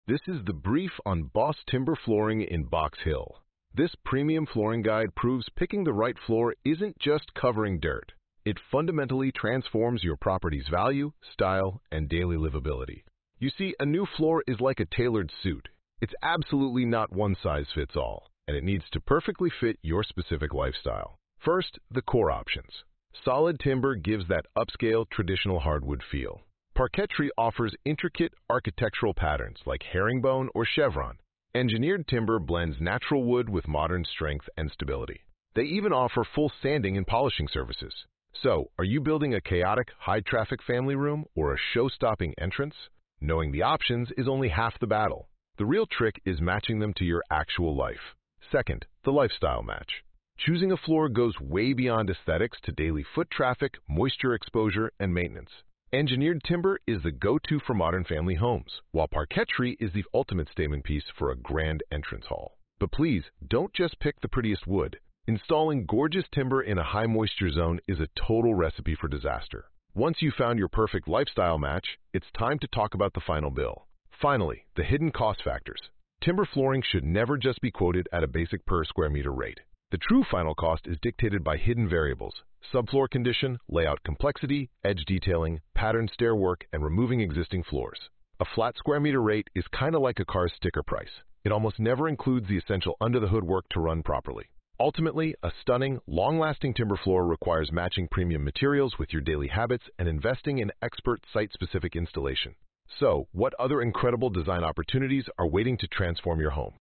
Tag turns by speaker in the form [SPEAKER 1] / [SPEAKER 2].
[SPEAKER 1] This is the brief on Boss Timber Flooring in Box Hill. This premium flooring guide proves picking the right floor isn't just covering dirt. It fundamentally transforms your property's value, style, and daily livability. You see, a new floor is like a tailored suit. It's absolutely not one size fits all, and it needs to perfectly fit your specific lifestyle. First, the core options. Solid timber gives that upscale, traditional hardwood feel. Parquetry offers intricate architectural patterns like herringbone or chevron. Engineered timber blends natural wood with modern strength and stability. They even offer full sanding and polishing services. So, are you building a chaotic, high-traffic family room or a show-stopping entrance? Knowing the options is only half the battle. The real trick is matching them to your actual life. Second, the lifestyle match. Choosing a floor goes way beyond aesthetics to daily foot traffic, moisture exposure, and maintenance. Engineered timber is the go-to for modern family homes, while parquetry is the ultimate statement piece for a grand entrance hall. But please, don't just pick the prettiest wood. Installing gorgeous timber in a high-moisture zone is a total recipe for disaster. Once you've found your perfect lifestyle match, it's time to talk about the final bill. Finally, the hidden cost factors. Timber flooring should never just be quoted at a basic per square meter rate. The true final cost is dictated by hidden variables: subfloor condition, layout complexity, edge detailing, pattern stair work, and removing existing floors. A flat square meter rate is kind of like a car's sticker price. It almost never includes the essential under-the-hood work to run properly. Ultimately, a stunning, long-lasting timber floor requires matching premium materials with your daily habits and investing in expert site-specific installation. So, what other incredible design opportunities are waiting to transform your home?